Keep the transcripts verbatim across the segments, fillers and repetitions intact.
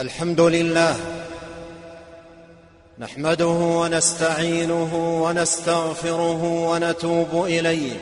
الحمد لله نحمده ونستعينه ونستغفره ونتوب إليه،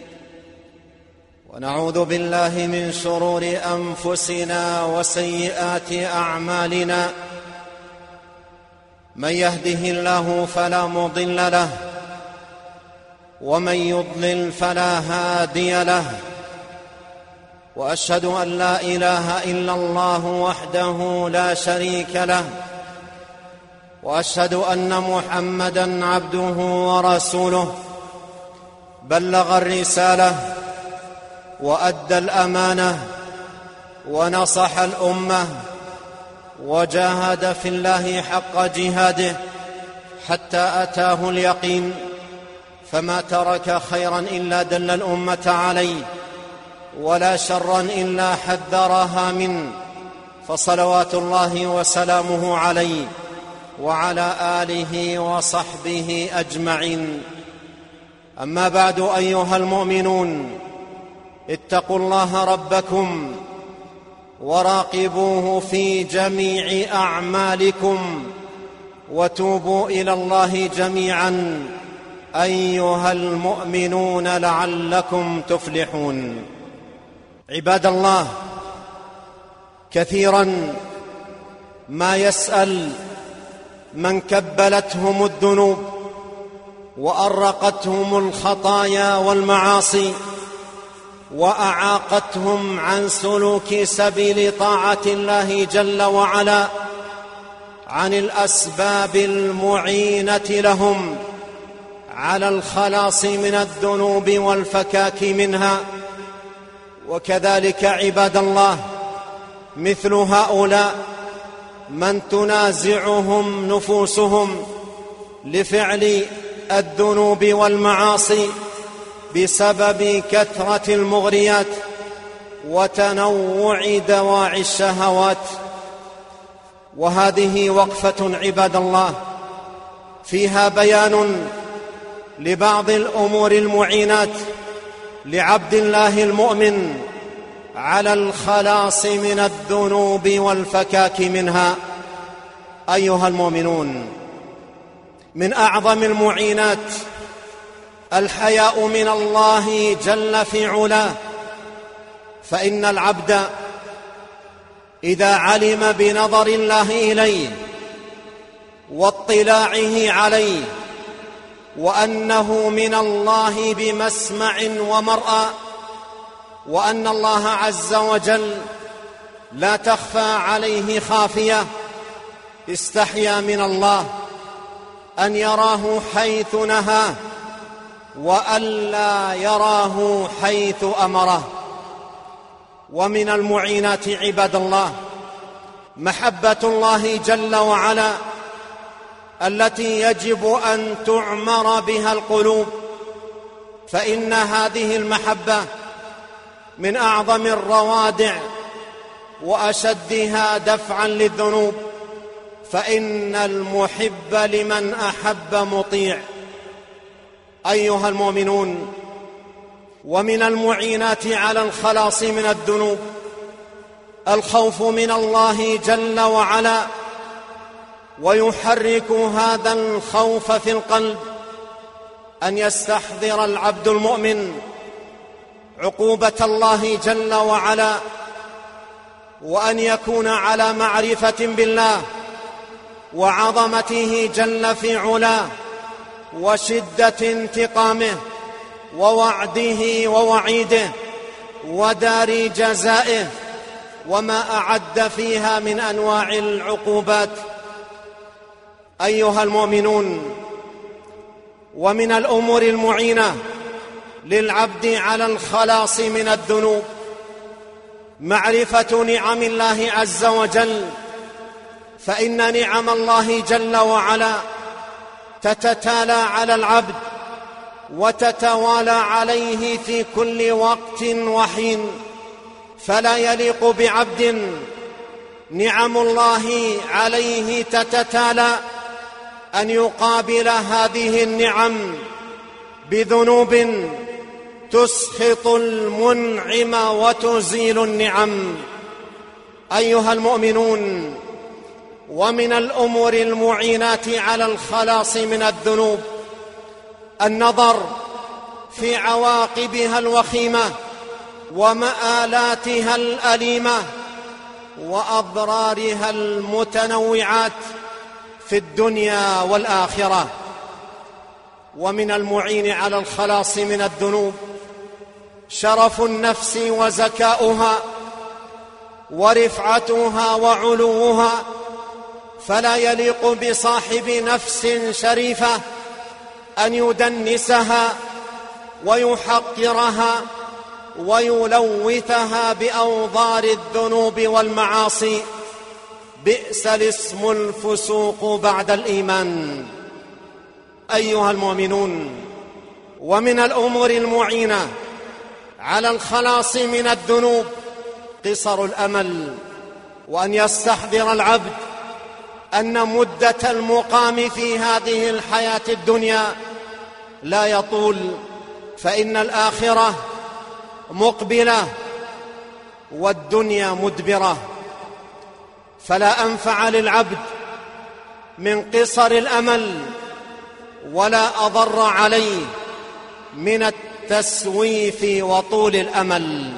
ونعوذ بالله من شرور أنفسنا وسيئات أعمالنا. من يهده الله فلا مضل له، ومن يضلل فلا هادي له، وأشهد أن لا إله إلا الله وحده لا شريك له، وأشهد أن محمدًا عبده ورسوله، بلغ الرسالة وأدى الأمانة ونصح الأمة، وجاهد في الله حق جهاده حتى أتاه اليقين، فما ترك خيرا إلا دل الأمة عليه، ولا شرا إلا حذرها منه، فصلوات الله وسلامه عليه وعلى آله وصحبه أجمعين. أما بعد، أيها المؤمنون، اتقوا الله ربكم وراقبوه في جميع أعمالكم، وتوبوا إلى الله جميعا أيها المؤمنون لعلكم تفلحون. عباد الله، كثيرا ما يسأل من كبلتهم الذنوب وأرقتهم الخطايا والمعاصي وأعاقتهم عن سلوك سبيل طاعة الله جل وعلا، عن الأسباب المعينة لهم على الخلاص من الذنوب والفكاك منها. وكذلك عباد الله، مثل هؤلاء من تنازعهم نفوسهم لفعل الذنوب والمعاصي بسبب كثرة المغريات وتنوع دواعي الشهوات. وهذه وقفة عباد الله فيها بيان لبعض الأمور المعينات لعبد الله المؤمن على الخلاص من الذنوب والفكاك منها. أيها المؤمنون، من أعظم المعينات الحياء من الله جل في علاه، فإن العبد إذا علم بنظر الله إليه واطلاعه عليه وأنه من الله بمسمع ومرأى، وأن الله عز وجل لا تخفى عليه خافية، استحيا من الله أن يراه حيث نهاه وألا يراه حيث أمره. ومن المعينات عباد الله محبة الله جل وعلا التي يجب أن تعمر بها القلوب، فإن هذه المحبة من أعظم الروادع وأشدها دفعا للذنوب، فإن المحب لمن أحب مطيع. أيها المؤمنون، ومن المعينات على الخلاص من الذنوب الخوف من الله جل وعلا، ويحرك هذا الخوف في القلب أن يستحضر العبد المؤمن عقوبة الله جل وعلا، وأن يكون على معرفة بالله وعظمته جل في علاه وشدة انتقامه ووعده ووعيده ودار جزائه وما أعد فيها من أنواع العقوبات. أيها المؤمنون، ومن الأمور المعينة للعبد على الخلاص من الذنوب معرفة نعم الله عز وجل، فإن نعم الله جل وعلا تتتالى على العبد وتتوالى عليه في كل وقت وحين، فلا يليق بعبد نعم الله عليه تتتالى أن يقابل هذه النعم بذنوب تسخط المنعم وتزيل النعم. أيها المؤمنون، ومن الأمور المعينات على الخلاص من الذنوب النظر في عواقبها الوخيمة ومآلاتها الأليمة وأضرارها المتنوعات في الدنيا والآخرة. ومن المعين على الخلاص من الذنوب شرف النفس وزكاؤها ورفعتها وعلوها، فلا يليق بصاحب نفس شريفة أن يدنسها ويحقرها ويلوثها بأوضار الذنوب والمعاصي. بئس الاسم الفسوق بعد الإيمان. أيها المؤمنون، ومن الأمور المعينة على الخلاص من الذنوب قصر الأمل، وأن يستحضر العبد أن مدة المقام في هذه الحياة الدنيا لا يطول، فإن الآخرة مقبلة والدنيا مدبرة، فلا أنفع للعبد من قصر الأمل ولا أضر عليه من التسويف وطول الأمل.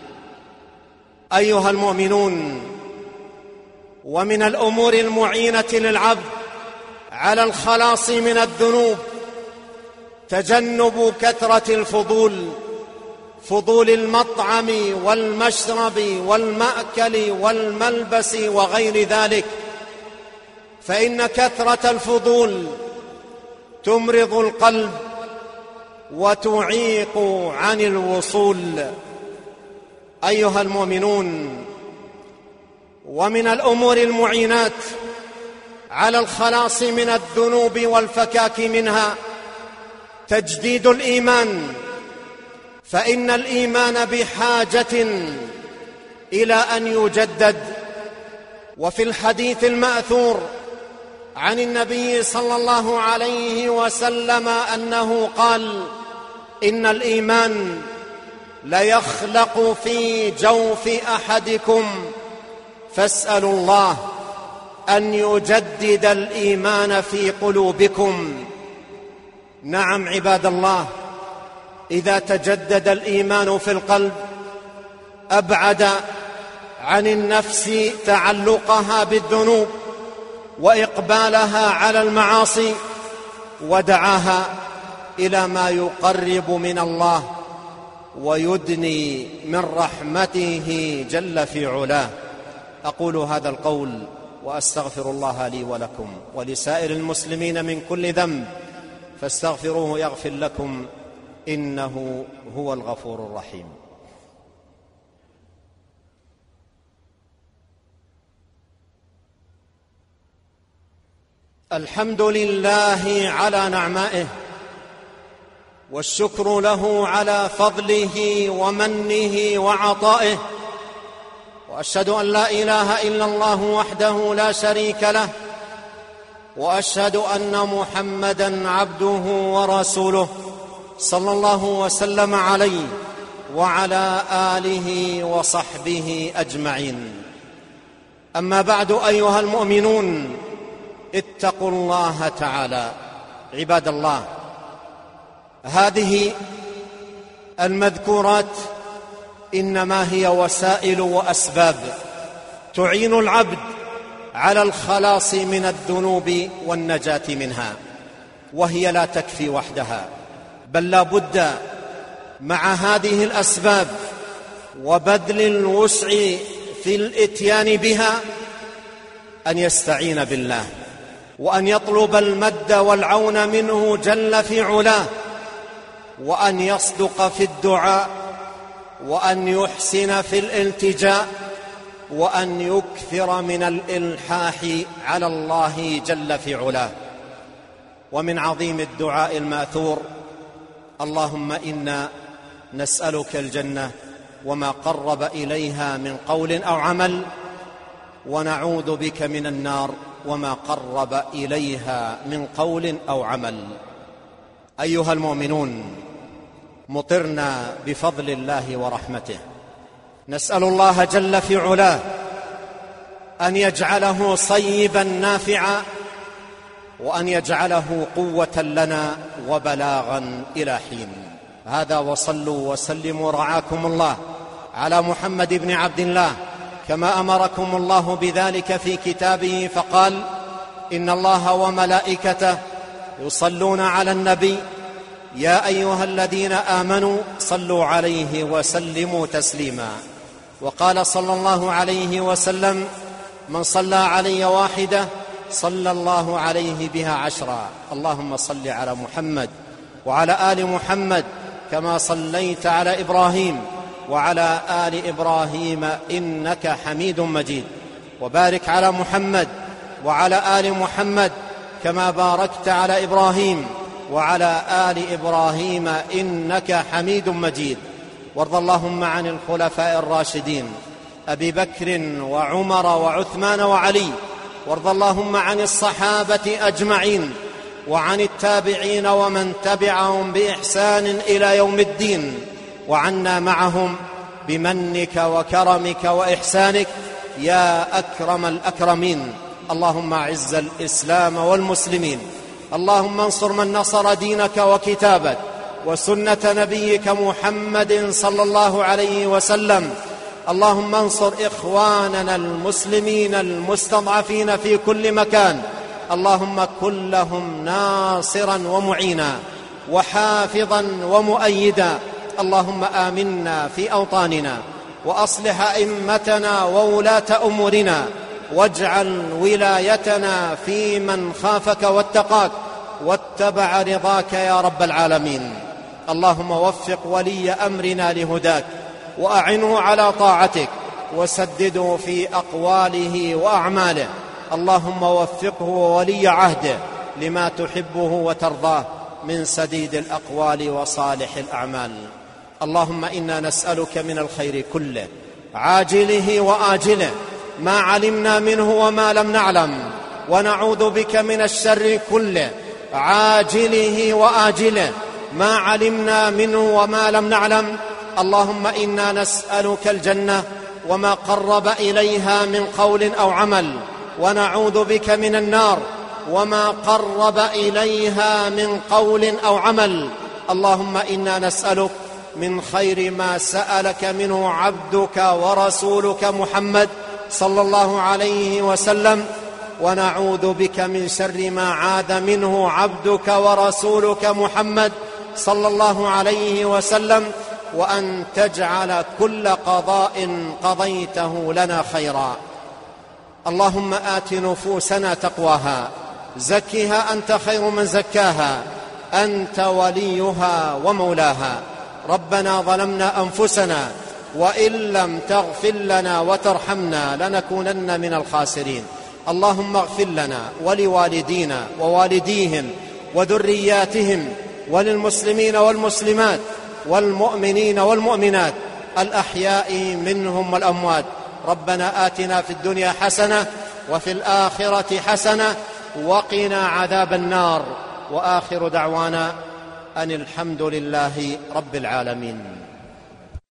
أيها المؤمنون، ومن الأمور المعينة للعبد على الخلاص من الذنوب تجنب كثرة الفضول، فضول المطعم والمشرب والمأكل والملبس وغير ذلك، فإن كثرة الفضول تمرض القلب وتعيق عن الوصول. أيها المؤمنون، ومن الأمور المعينات على الخلاص من الذنوب والفكاك منها تجديد الإيمان، فإن الإيمان بحاجة إلى أن يجدد. وفي الحديث المأثور عن النبي صلى الله عليه وسلم أنه قال: إن الإيمان ليخلق في جوف أحدكم فاسألوا الله أن يجدد الإيمان في قلوبكم. نعم عباد الله، إذا تجدد الإيمان في القلب أبعد عن النفس تعلقها بالذنوب وإقبالها على المعاصي، ودعاها إلى ما يقرب من الله ويدني من رحمته جل في علاه. أقول هذا القول وأستغفر الله لي ولكم ولسائر المسلمين من كل ذنب، فاستغفروه يغفر لكم، إنه هو الغفور الرحيم. الحمد لله على نعمائه، والشكر له على فضله ومنه وعطائه، وأشهد أن لا إله إلا الله وحده لا شريك له، وأشهد أن محمدًا عبده ورسوله صلى الله وسلم عليه وعلى آله وصحبه أجمعين. أما بعد، أيها المؤمنون، اتقوا الله تعالى. عباد الله، هذه المذكورات إنما هي وسائل وأسباب تعين العبد على الخلاص من الذنوب والنجاة منها، وهي لا تكفي وحدها، بل لا بد مع هذه الأسباب وبذل الوسع في الإتيان بها أن يستعين بالله، وأن يطلب المد والعون منه جل في علاه، وأن يصدق في الدعاء، وأن يحسن في الالتجاء، وأن يكثر من الإلحاح على الله جل في علاه. ومن عظيم الدعاء الماثور: اللهم إنا نسألك الجنة وما قرب إليها من قول أو عمل، ونعوذ بك من النار وما قرب إليها من قول أو عمل. أيها المؤمنون، مطرنا بفضل الله ورحمته، نسأل الله جل في علاه أن يجعله صيبا نافعا، وأن يجعله قوة لنا وبلاغا إلى حين. هذا، وصلوا وسلموا رعاكم الله على محمد بن عبد الله كما أمركم الله بذلك في كتابه، فقال: إن الله وملائكته يصلون على النبي يا أيها الذين آمنوا صلوا عليه وسلموا تسليما. وقال صلى الله عليه وسلم: من صلى علي واحدة صلى الله عليه بها عشرا. اللهم صل على محمد وعلى آل محمد كما صليت على إبراهيم وعلى آل إبراهيم إنك حميد مجيد، وبارك على محمد وعلى آل محمد كما باركت على إبراهيم وعلى آل إبراهيم إنك حميد مجيد. وارض اللهم عن الخلفاء الراشدين أبي بكر وعمر وعثمان وعلي، وارض اللهم عن الصحابة أجمعين وعن التابعين ومن تبعهم بإحسان إلى يوم الدين، وعنا معهم بمنك وكرمك وإحسانك يا أكرم الأكرمين. اللهم أعز الإسلام والمسلمين، اللهم انصر من نصر دينك وكتابك وسنة نبيك محمد صلى الله عليه وسلم. اللهم انصر إخواننا المسلمين المستضعفين في كل مكان، اللهم كن لهم ناصرا ومعينا وحافظا ومؤيدا. اللهم آمنا في أوطاننا وأصلح أئمتنا وولاة أمورنا، واجعل ولايتنا في من خافك واتقاك واتبع رضاك يا رب العالمين. اللهم وفق ولي أمرنا لهداك، وأعنه على طاعتك، وسدده في أقواله وأعماله. اللهم وفقه وولي عهده لما تحبه وترضاه من سديد الأقوال وصالح الأعمال. اللهم إنا نسألك من الخير كله عاجله وآجله ما علمنا منه وما لم نعلم، ونعوذ بك من الشر كله عاجله وآجله ما علمنا منه وما لم نعلم. اللهم إنا نسألك الجنة وما قرب إليها من قول أو عمل، ونعوذ بك من النار وما قرب إليها من قول أو عمل. اللهم إنا نسألك من خير ما سألك منه عبدك ورسولك محمد صلى الله عليه وسلم، ونعوذ بك من شر ما عاد منه عبدك ورسولك محمد صلى الله عليه وسلم، وأن تجعل كل قضاء قضيته لنا خيرا. اللهم آت نفوسنا تقواها، زكها أنت خير من زكاها، أنت وليها ومولاها. ربنا ظلمنا أنفسنا وإن لم تغفر لنا وترحمنا لنكونن من الخاسرين. اللهم اغفر لنا ولوالدينا ووالديهم وذرياتهم وللمسلمين والمسلمات والمؤمنين والمؤمنات الأحياء منهم والأموات. ربنا آتنا في الدنيا حسنة وفي الآخرة حسنة وقنا عذاب النار. وآخر دعوانا أن الحمد لله رب العالمين.